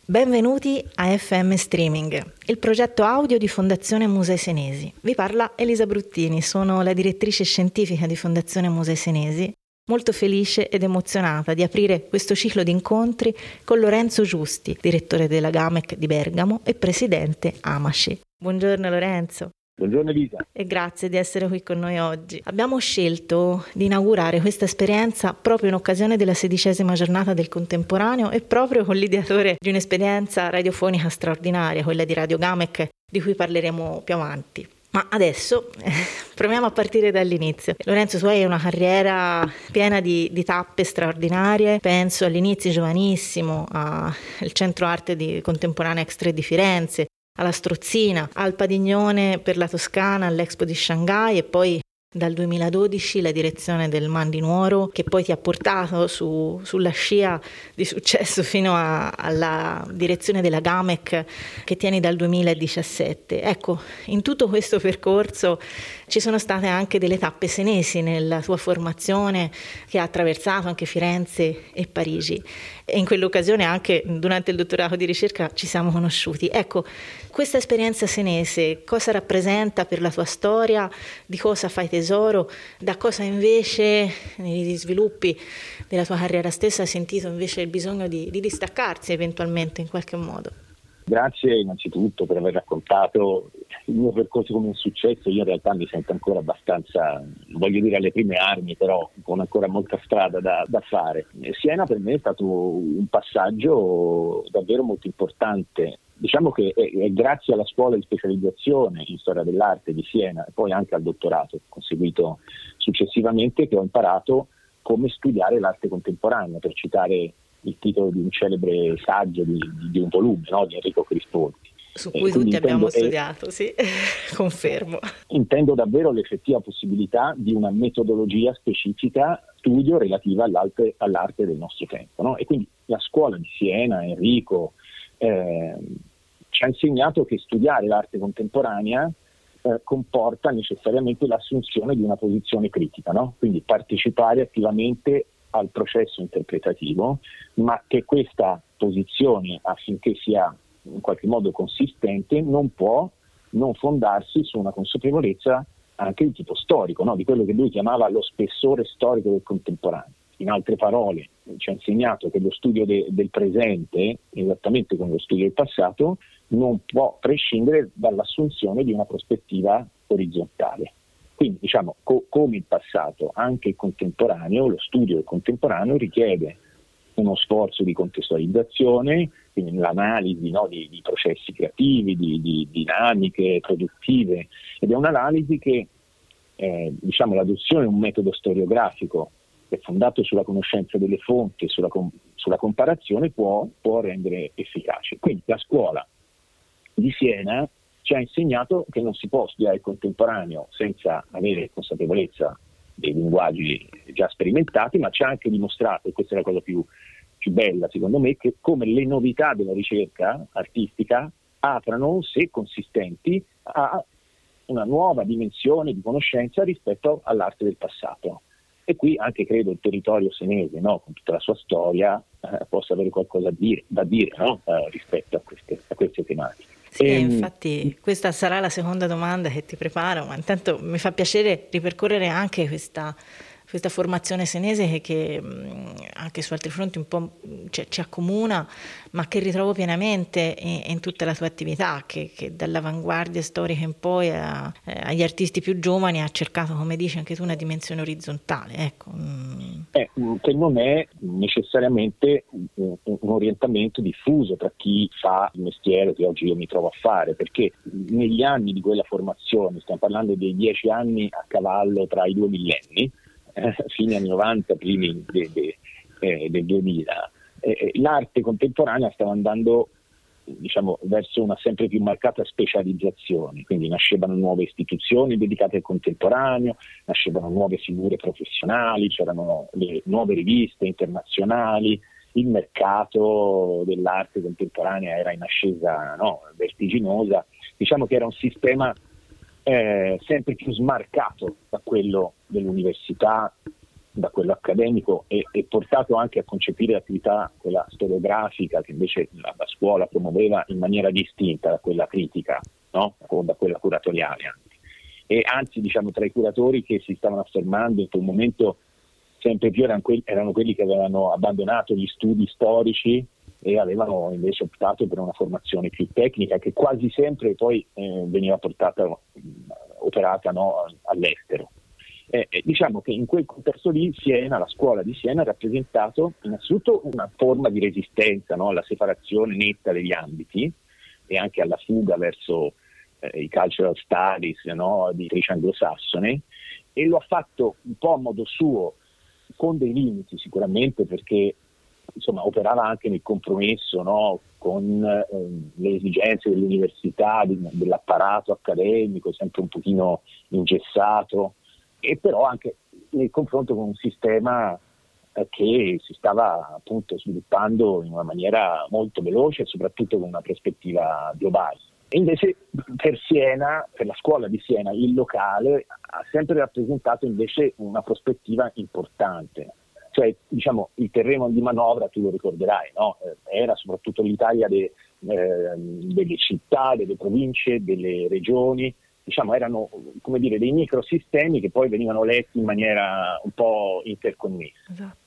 Benvenuti a FM Streaming, il progetto audio di Fondazione Musei Senesi. Vi parla Elisa Bruttini, sono la direttrice scientifica di Fondazione Musei Senesi, molto felice ed emozionata di aprire questo ciclo di incontri con Lorenzo Giusti, direttore della GAMEC di Bergamo e presidente AMACE. Buongiorno Lorenzo. Buongiorno Elisa. E grazie di essere qui con noi oggi. Abbiamo scelto di inaugurare questa esperienza proprio in occasione della 16ª giornata del contemporaneo e proprio con l'ideatore di un'esperienza radiofonica straordinaria, quella di Radio GAMEC, di cui parleremo più avanti. Ma adesso proviamo a partire dall'inizio. Lorenzo, tu hai una carriera piena di tappe straordinarie, penso all'inizio giovanissimo al Centro Arte Contemporanea X3 di Firenze, alla Strozzina, al Padiglione per la Toscana, all'Expo di Shanghai e poi dal 2012 la direzione del MAN di Nuoro, che poi ti ha portato sulla scia di successo fino alla direzione della GAMEC che tieni dal 2017. Ecco, in tutto questo percorso ci sono state anche delle tappe senesi nella tua formazione che ha attraversato anche Firenze e Parigi. E in quell'occasione anche durante il dottorato di ricerca ci siamo conosciuti. Ecco, questa esperienza senese cosa rappresenta per la tua storia? Di cosa fai tesoro? Da cosa invece negli sviluppi della tua carriera stessa hai sentito invece il bisogno di distaccarsi eventualmente in qualche modo? Grazie innanzitutto per aver raccontato il mio percorso come un successo. Io in realtà mi sento ancora abbastanza, non voglio dire alle prime armi, però con ancora molta strada da fare. Siena per me è stato un passaggio davvero molto importante. Diciamo che è grazie alla scuola di specializzazione in storia dell'arte di Siena e poi anche al dottorato conseguito successivamente che ho imparato come studiare l'arte contemporanea, per citare il titolo di un celebre saggio di un volume, no? Di Enrico Crisponti. Su cui tutti abbiamo studiato, sì, confermo. Intendo davvero l'effettiva possibilità di una metodologia specifica, studio relativa all'arte del nostro tempo, no? E quindi la scuola di Siena, Enrico, ci ha insegnato che studiare l'arte contemporanea comporta necessariamente l'assunzione di una posizione critica, no? Quindi partecipare attivamente al processo interpretativo, ma che questa posizione, affinché sia in qualche modo consistente, non può non fondarsi su una consapevolezza anche di tipo storico, no? Di quello che lui chiamava lo spessore storico del contemporaneo. In altre parole, ci ha insegnato che lo studio del presente, esattamente come lo studio del passato, non può prescindere dall'assunzione di una prospettiva orizzontale. Quindi diciamo come il passato, anche il contemporaneo, lo studio del contemporaneo richiede uno sforzo di contestualizzazione, quindi l'analisi, no, di processi creativi, di dinamiche produttive, ed è un'analisi che l'adozione di un metodo storiografico che è fondato sulla conoscenza delle fonti, sulla comparazione può rendere efficace. Quindi la scuola di Siena ci ha insegnato che non si può studiare il contemporaneo senza avere consapevolezza dei linguaggi già sperimentati, ma ci ha anche dimostrato, e questa è la cosa più bella secondo me, che come le novità della ricerca artistica aprano, se consistenti, a una nuova dimensione di conoscenza rispetto all'arte del passato. E qui anche credo il territorio senese, no, con tutta la sua storia, possa avere qualcosa da dire, no, rispetto a queste tematiche. Sì, infatti questa sarà la seconda domanda che ti preparo, ma intanto mi fa piacere ripercorrere anche questa formazione senese che anche su altri fronti un po' ci accomuna, ma che ritrovo pienamente in tutta la tua attività, che dall'avanguardia storica in poi agli artisti più giovani ha cercato, come dici anche tu, una dimensione orizzontale. Ecco. Che non è necessariamente un orientamento diffuso tra chi fa il mestiere che oggi io mi trovo a fare, perché negli anni di quella formazione, stiamo parlando dei 10 anni a cavallo tra i due millenni, fine anni 90, primi del 2000, l'arte contemporanea stava andando verso una sempre più marcata specializzazione, quindi nascevano nuove istituzioni dedicate al contemporaneo, nascevano nuove figure professionali, c'erano le nuove riviste internazionali, il mercato dell'arte contemporanea era in ascesa, no, vertiginosa. Diciamo che era un sistema sempre più smarcato da quello dell'università da quello accademico e portato anche a concepire l'attività, quella storiografica, che invece la scuola promuoveva in maniera distinta da quella critica, no? O da quella curatoriale. E anzi, diciamo, tra i curatori che si stavano affermando in quel momento sempre più erano quelli che avevano abbandonato gli studi storici e avevano invece optato per una formazione più tecnica, che quasi sempre poi veniva operata, no, all'estero. Diciamo che in quel contesto lì Siena, la scuola di Siena, ha rappresentato innanzitutto una forma di resistenza, no, alla separazione netta degli ambiti e anche alla fuga verso i cultural studies, no, di matrice anglosassone, e lo ha fatto un po' a modo suo, con dei limiti sicuramente, perché insomma operava anche nel compromesso, no, con le esigenze dell'università, dell'apparato accademico sempre un pochino ingessato, e però anche nel confronto con un sistema che si stava appunto sviluppando in una maniera molto veloce e soprattutto con una prospettiva globale. E invece per Siena, per la scuola di Siena, il locale ha sempre rappresentato invece una prospettiva importante. Cioè, diciamo, il terreno di manovra, tu lo ricorderai, no? Era soprattutto l'Italia delle città, delle province, delle regioni. Diciamo, erano, come dire, dei microsistemi che poi venivano letti in maniera un po' interconnessa. Esatto.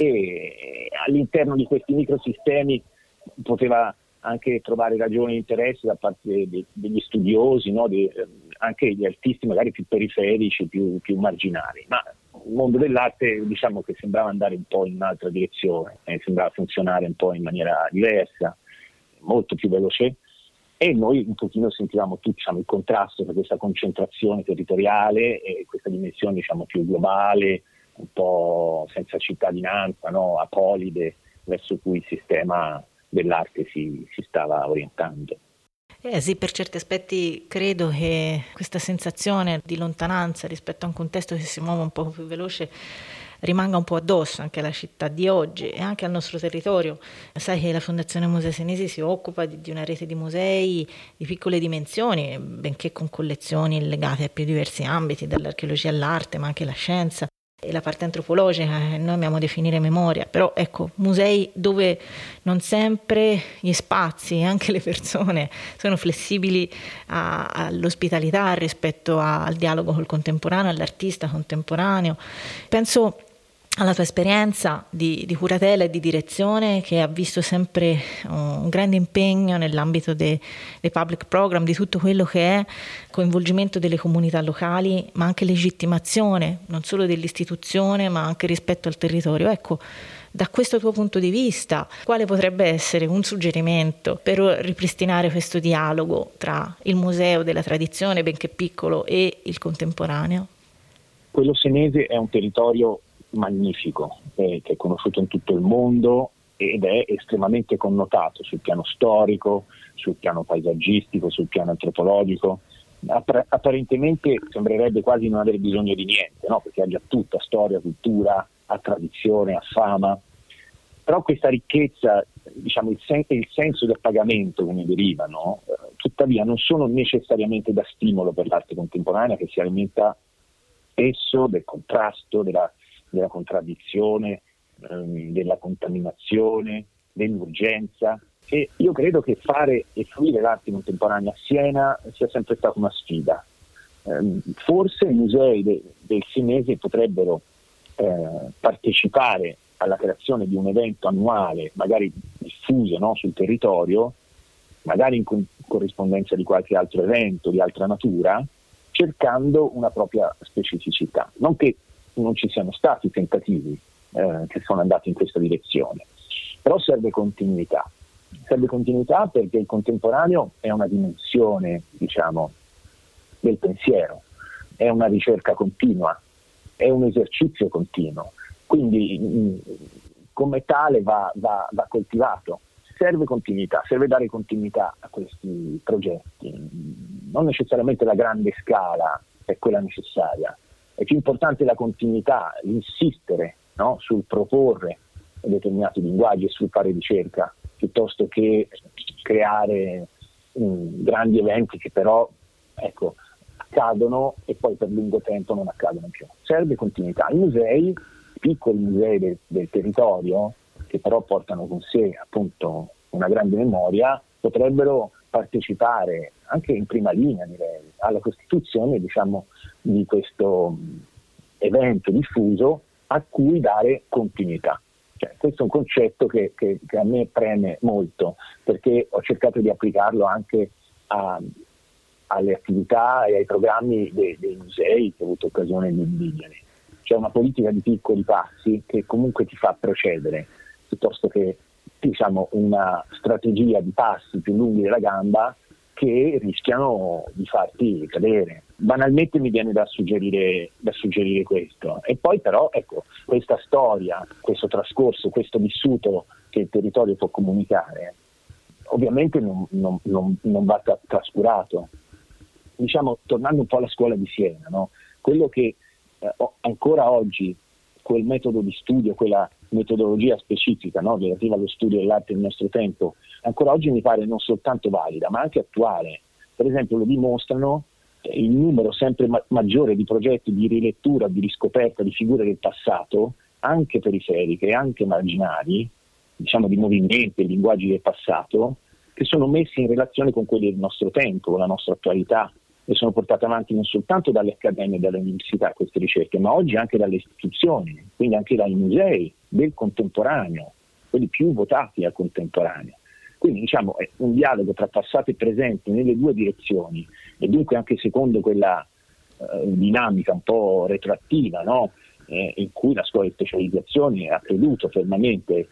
E all'interno di questi microsistemi poteva anche trovare ragioni di interesse da parte degli studiosi, no? Anche gli artisti magari più periferici, più marginali. Ma il mondo dell'arte, diciamo, che sembrava andare un po' in un'altra direzione, sembrava funzionare un po' in maniera diversa, molto più veloce. E noi un pochino sentivamo tutti, diciamo, il contrasto tra questa concentrazione territoriale e questa dimensione, diciamo, più globale, un po' senza cittadinanza, no? Apolide, verso cui il sistema dell'arte si stava orientando. Sì, per certi aspetti credo che questa sensazione di lontananza rispetto a un contesto che si muove un po' più veloce rimanga un po' addosso anche alla città di oggi e anche al nostro territorio. Sai che la Fondazione Musei Senesi si occupa di una rete di musei di piccole dimensioni, benché con collezioni legate a più diversi ambiti, dall'archeologia all'arte, ma anche la scienza e la parte antropologica che noi amiamo definire memoria. Però ecco, musei dove non sempre gli spazi e anche le persone sono flessibili all'ospitalità rispetto al dialogo col contemporaneo, all'artista contemporaneo. Penso alla tua esperienza di curatela e di direzione, che ha visto sempre un grande impegno nell'ambito dei public program, di tutto quello che è coinvolgimento delle comunità locali, ma anche legittimazione non solo dell'istituzione ma anche rispetto al territorio. Ecco, da questo tuo punto di vista, quale potrebbe essere un suggerimento per ripristinare questo dialogo tra il museo della tradizione, benché piccolo, e il contemporaneo? Quello senese è un territorio magnifico, che è conosciuto in tutto il mondo ed è estremamente connotato sul piano storico, sul piano paesaggistico, sul piano antropologico. Apparentemente sembrerebbe quasi non avere bisogno di niente, no? Perché ha già tutto, ha storia, cultura, ha tradizione, ha fama. Però questa ricchezza, diciamo, il senso del pagamento che ne deriva, no? Tuttavia non sono necessariamente da stimolo per l'arte contemporanea, che si alimenta spesso del contrasto, della contraddizione, della contaminazione, dell'urgenza. E io credo che fare e fruire l'arte contemporanea a Siena sia sempre stata una sfida. Forse i musei del senese potrebbero partecipare alla creazione di un evento annuale, magari diffuso, no, sul territorio, magari in corrispondenza di qualche altro evento di altra natura, cercando una propria specificità. Non che non ci siano stati tentativi che sono andati in questa direzione, però serve continuità perché il contemporaneo è una dimensione, diciamo, del pensiero, è una ricerca continua, è un esercizio continuo, quindi come tale va coltivato. Serve continuità, serve dare continuità a questi progetti, non necessariamente la grande scala è quella necessaria. È più importante la continuità, l'insistere, no, sul proporre determinati linguaggi e sul fare ricerca, piuttosto che creare grandi eventi che però, ecco, accadono e poi per lungo tempo non accadono più. Serve continuità. I musei piccoli musei del territorio, che però portano con sé appunto una grande memoria, potrebbero partecipare anche in prima linea, direi, alla costituzione, diciamo, di questo evento diffuso a cui dare continuità. Cioè, questo è un concetto che a me preme molto, perché ho cercato di applicarlo anche alle attività e ai programmi dei musei che ho avuto occasione di dirgliene. C'è una politica di piccoli passi che comunque ti fa procedere, piuttosto che, diciamo, una strategia di passi più lunghi della gamba che rischiano di farti cadere. Banalmente mi viene da suggerire questo. E poi però, ecco, questa storia, questo trascorso, questo vissuto che il territorio può comunicare, ovviamente non va trascurato. Diciamo, tornando un po' alla scuola di Siena, no? Quello che ancora oggi, quel metodo di studio, quella metodologia specifica, no, relativa allo studio dell'arte del nostro tempo, ancora oggi mi pare non soltanto valida, ma anche attuale. Per esempio lo dimostrano il numero sempre maggiore di progetti di rilettura, di riscoperta di figure del passato, anche periferiche e anche marginali, diciamo di movimenti e linguaggi del passato, che sono messi in relazione con quelli del nostro tempo, con la nostra attualità, e sono portate avanti non soltanto dalle accademie e dalle università queste ricerche, ma oggi anche dalle istituzioni, quindi anche dai musei del contemporaneo, quelli più votati al contemporaneo. Quindi diciamo è un dialogo tra passato e presente nelle due direzioni, e dunque anche secondo quella dinamica un po' retroattiva, no? In cui la scuola di specializzazione ha creduto fermamente,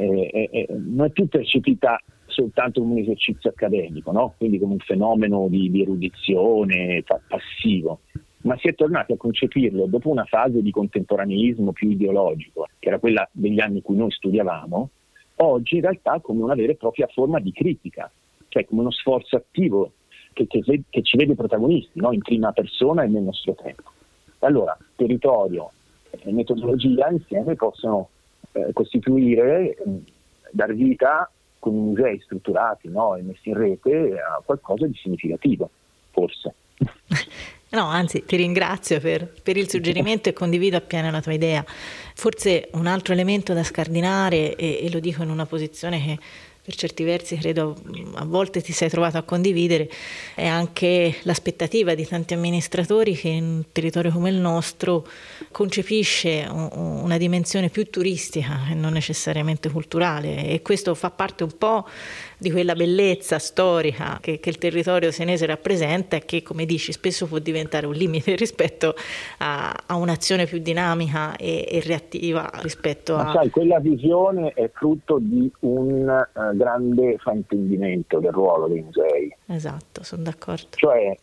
non è più percepita soltanto come un esercizio accademico, no? Quindi come un fenomeno di erudizione passivo, ma si è tornati a concepirlo dopo una fase di contemporaneismo più ideologico, che era quella degli anni in cui noi studiavamo, oggi in realtà come una vera e propria forma di critica, cioè come uno sforzo attivo che ci vede protagonisti, no? In prima persona e nel nostro tempo. Allora, territorio e metodologia insieme possono costituire, dar vita con i musei strutturati, no, e messi in rete a qualcosa di significativo, forse. No, anzi, ti ringrazio per il suggerimento e condivido appieno la tua idea. Forse un altro elemento da scardinare, e lo dico in una posizione che per certi versi credo a volte ti sei trovato a condividere, è anche l'aspettativa di tanti amministratori che in un territorio come il nostro concepisce una dimensione più turistica e non necessariamente culturale, e questo fa parte un po' di quella bellezza storica che il territorio senese rappresenta e che, come dici, spesso può diventare un limite rispetto a un'azione più dinamica e reattiva rispetto a... Ma sai, quella visione è frutto di un grande fraintendimento del ruolo dei musei. Esatto, sono d'accordo. Cioè,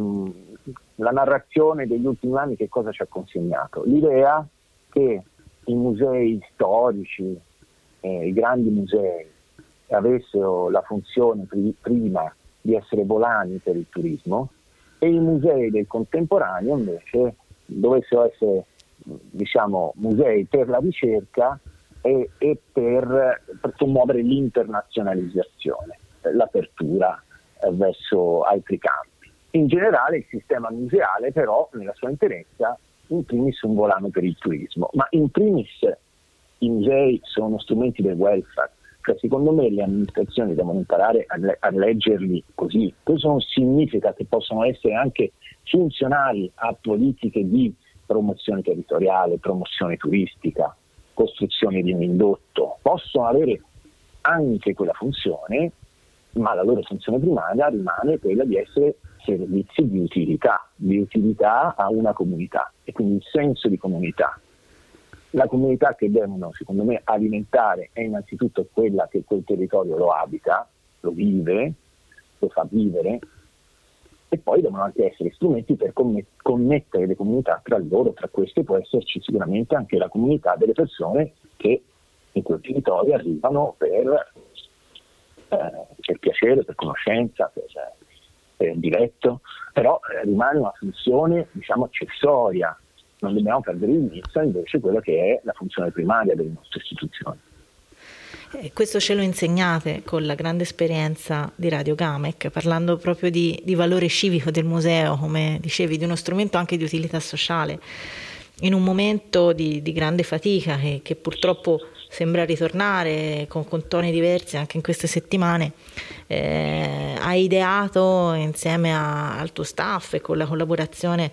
la narrazione degli ultimi anni che cosa ci ha consegnato? L'idea che i musei storici, i grandi musei, avessero la funzione prima di essere volani per il turismo, e i musei del contemporaneo invece dovessero essere, diciamo, musei per la ricerca e per promuovere l'internazionalizzazione, l'apertura verso altri campi. In generale il sistema museale però nella sua interezza in primis un volano per il turismo, ma in primis i musei sono strumenti del welfare. Cioè, secondo me le amministrazioni devono imparare a leggerli così. Questo non significa che possono essere anche funzionali a politiche di promozione territoriale, promozione turistica, costruzione di un indotto. Possono avere anche quella funzione, ma la loro funzione primaria rimane quella di essere servizi di utilità a una comunità, e quindi il senso di comunità. La comunità che devono, secondo me, alimentare è innanzitutto quella che quel territorio lo abita, lo vive, lo fa vivere, e poi devono anche essere strumenti per connettere le comunità tra loro. Tra queste può esserci sicuramente anche la comunità delle persone che in quel territorio arrivano per piacere, per conoscenza, per diletto, però rimane una funzione, diciamo, accessoria. Non dobbiamo perdere di vista invece quella che è la funzione primaria delle nostre istituzioni. Questo ce lo insegnate con la grande esperienza di Radio GAMEC, parlando proprio di valore civico del museo, come dicevi, di uno strumento anche di utilità sociale. in un momento di grande fatica che purtroppo sembra ritornare con toni diversi anche in queste settimane, hai ideato insieme al tuo staff e con la collaborazione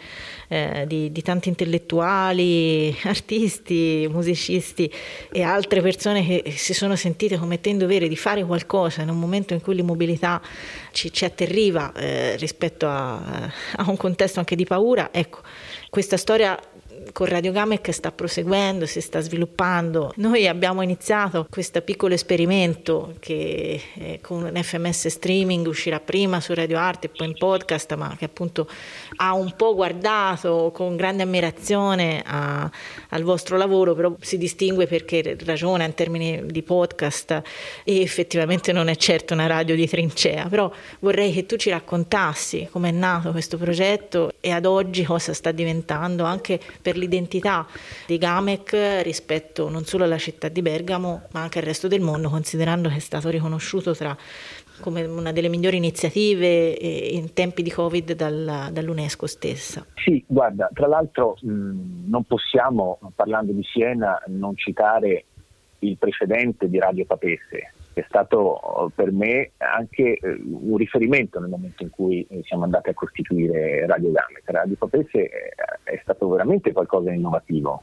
di tanti intellettuali, artisti, musicisti e altre persone che si sono sentite come te in dovere di fare qualcosa in un momento in cui l'immobilità ci atterriva rispetto a un contesto anche di paura. Ecco, questa storia con Radio Gamec sta proseguendo, si sta sviluppando. Noi abbiamo iniziato questo piccolo esperimento che con un FMS streaming uscirà prima su Radio Arte e poi in podcast, ma che appunto ha un po' guardato con grande ammirazione al vostro lavoro, però si distingue perché ragiona in termini di podcast e effettivamente non è certo una radio di trincea. Però vorrei che tu ci raccontassi come è nato questo progetto e ad oggi cosa sta diventando anche per l'identità di Gamec rispetto non solo alla città di Bergamo ma anche al resto del mondo, considerando che è stato riconosciuto come una delle migliori iniziative in tempi di Covid dall'UNESCO stessa. Sì, guarda, tra l'altro non possiamo, parlando di Siena, non citare il precedente di Radio Papesse, che è stato per me anche un riferimento nel momento in cui siamo andati a costituire Radio Gamec. Radio Papesse è stato veramente qualcosa di innovativo,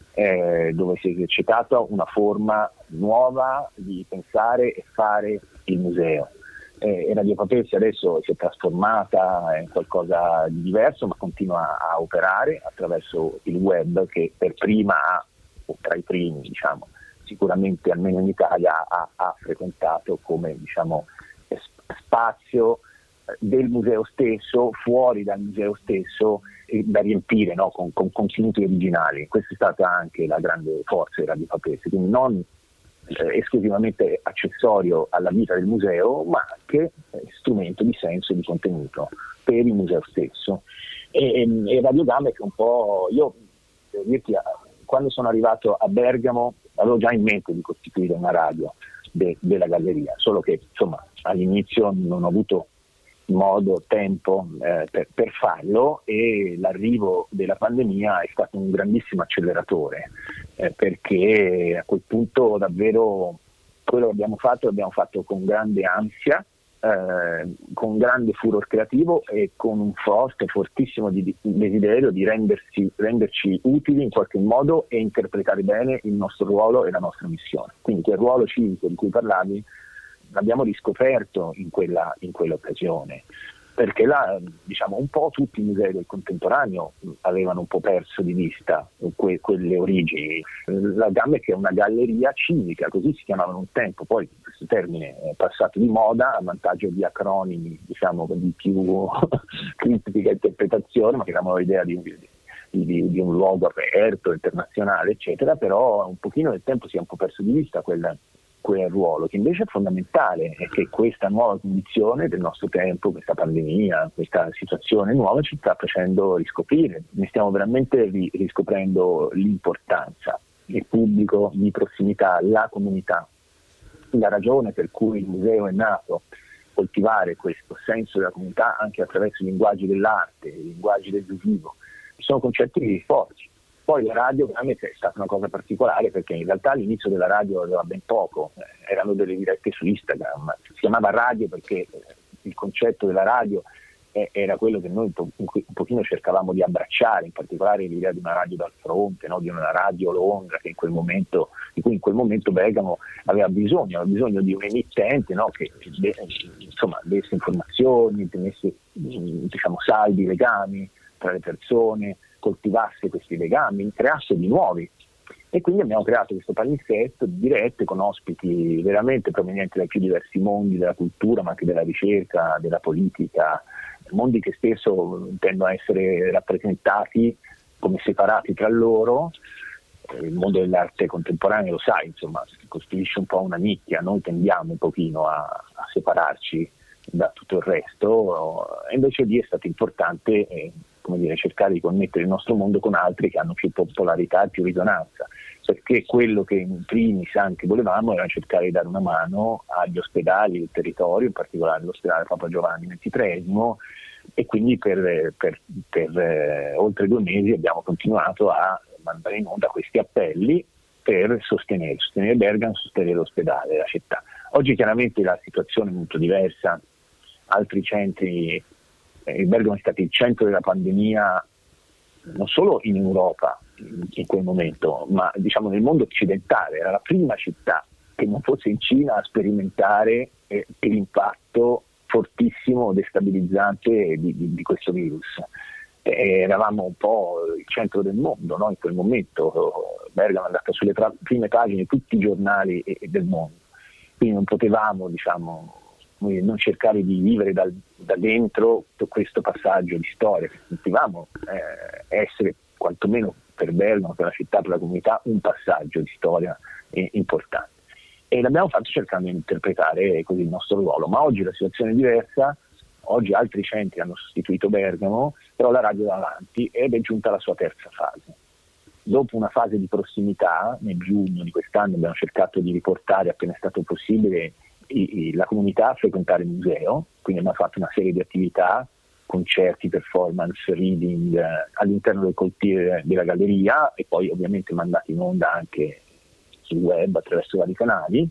dove si è esercitata una forma nuova di pensare e fare il museo. Radio Papesse adesso si è trasformata in qualcosa di diverso, ma continua a operare attraverso il web, che per prima o tra i primi, diciamo, sicuramente almeno in Italia ha frequentato come, diciamo, spazio del museo stesso, fuori dal museo stesso, da riempire, no, con contenuti originali. Questa è stata anche la grande forza di Radio Papesse, quindi non esclusivamente accessorio alla vita del museo, ma anche strumento di senso e di contenuto per il museo stesso. E Radio Gamec un po', io devo dirti, quando sono arrivato a Bergamo avevo già in mente di costituire una radio della galleria, solo che insomma all'inizio non ho avuto modo, tempo per farlo, e l'arrivo della pandemia è stato un grandissimo acceleratore, perché a quel punto davvero quello che l'abbiamo fatto con grande ansia, con grande furor creativo e con un fortissimo desiderio di renderci utili in qualche modo e interpretare bene il nostro ruolo e la nostra missione. Quindi quel ruolo civico di cui parlavi l'abbiamo riscoperto in quell'occasione, perché là, diciamo, un po' tutti i musei del contemporaneo avevano un po' perso di vista quelle origini. La Gamec è una galleria civica, così si chiamavano un tempo, poi questo termine è passato di moda a vantaggio di acronimi, diciamo, di più critica interpretazione, ma che davano l'idea di un luogo aperto, internazionale, eccetera, però un pochino nel tempo si è un po' perso di vista quel ruolo, che invece è fondamentale, e che questa nuova condizione del nostro tempo, questa pandemia, questa situazione nuova ci sta facendo riscoprire. Ne stiamo veramente riscoprendo l'importanza, il pubblico di prossimità, la comunità, la ragione per cui il museo è nato, coltivare questo senso della comunità anche attraverso i linguaggi dell'arte, i linguaggi del visivo. Sono concetti forti. Poi la radio veramente è stata una cosa particolare, perché in realtà all'inizio della radio aveva ben poco, erano delle dirette su Instagram, si chiamava radio perché il concetto della radio era quello che noi un pochino cercavamo di abbracciare, in particolare l'idea di una radio dal fronte, no? Di una radio Londra di cui in quel momento Bergamo aveva bisogno di un emittente, no? Che insomma desse informazioni, tenesse, diciamo, saldi legami tra le persone, coltivasse questi legami, creasse di nuovi. E quindi abbiamo creato questo palinsesto di dirette con ospiti veramente provenienti dai più diversi mondi della cultura, ma anche della ricerca, della politica, mondi che spesso tendono a essere rappresentati come separati tra loro. Il mondo dell'arte contemporanea, lo sai, insomma, costituisce un po' una nicchia, noi tendiamo un pochino a separarci da tutto il resto, e invece lì è stato importante cercare di connettere il nostro mondo con altri che hanno più popolarità e più risonanza, perché quello che in primis anche volevamo era cercare di dare una mano agli ospedali del territorio, in particolare l'ospedale Papa Giovanni XXIII, e quindi per oltre 2 mesi abbiamo continuato a mandare in onda questi appelli per sostenere Bergamo, sostenere l'ospedale, la città. Oggi chiaramente la situazione è molto diversa, altri centri, Bergamo è stato il centro della pandemia non solo in Europa in quel momento, ma diciamo nel mondo occidentale, era la prima città che non fosse in Cina a sperimentare l'impatto fortissimo, destabilizzante di questo virus. Eravamo un po' il centro del mondo, no? In quel momento Bergamo è andata sulle prime pagine di tutti i giornali del mondo, quindi non potevamo non cercare di vivere da dentro questo passaggio di storia, sentivamo essere quantomeno per Bergamo, per la città, per la comunità, un passaggio di storia importante. E l'abbiamo fatto cercando di interpretare così il nostro ruolo, ma oggi la situazione è diversa, oggi altri centri hanno sostituito Bergamo, però la radio va avanti ed è giunta alla sua terza fase. Dopo una fase di prossimità, nel giugno di quest'anno abbiamo cercato di riportare appena è stato possibile la comunità a frequentare il museo, quindi abbiamo fatto una serie di attività, concerti, performance, reading all'interno del cortile della galleria e poi ovviamente mandati in onda anche sul web attraverso vari canali.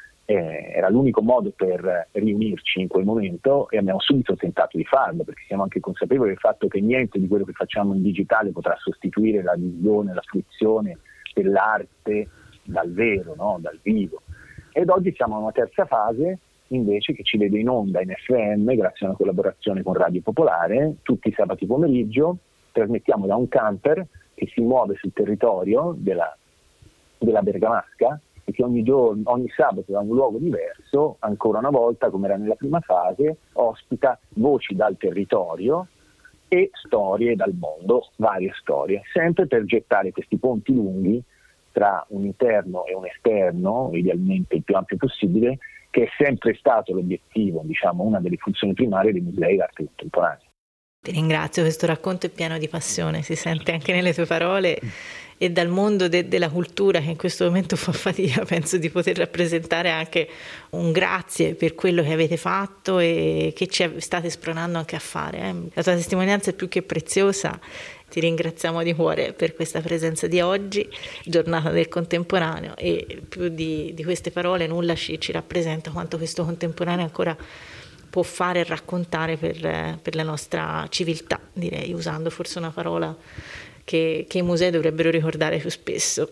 Era l'unico modo per riunirci in quel momento e abbiamo subito tentato di farlo, perché siamo anche consapevoli del fatto che niente di quello che facciamo in digitale potrà sostituire la visione, la fruizione dell'arte dal vero, no? Dal vivo. Ed oggi siamo in una terza fase invece che ci vede in onda in FM grazie a una collaborazione con Radio Popolare. Tutti i sabati pomeriggio trasmettiamo da un camper che si muove sul territorio della Bergamasca e che ogni sabato da un luogo diverso, ancora una volta come era nella prima fase, ospita voci dal territorio e storie dal mondo, varie storie, sempre per gettare questi ponti lunghi tra un interno e un esterno, idealmente il più ampio possibile, che è sempre stato l'obiettivo, diciamo, una delle funzioni primarie dei musei d'arte contemporanea. Ti ringrazio, questo racconto è pieno di passione, si sente anche nelle tue parole e dal mondo della cultura che in questo momento fa fatica, penso di poter rappresentare anche un grazie per quello che avete fatto e che ci state spronando anche a fare. La tua testimonianza è più che preziosa, ti ringraziamo di cuore per questa presenza di oggi, giornata del contemporaneo, e più di queste parole nulla ci rappresenta quanto questo contemporaneo ancora può fare e raccontare per la nostra civiltà, direi, usando forse una parola che i musei dovrebbero ricordare più spesso.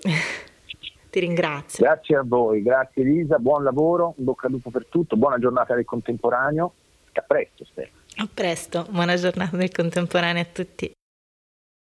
Ti ringrazio. Grazie a voi, grazie Elisa, buon lavoro, in bocca al lupo per tutto, buona giornata del contemporaneo, a presto spero. A presto, buona giornata del contemporaneo a tutti.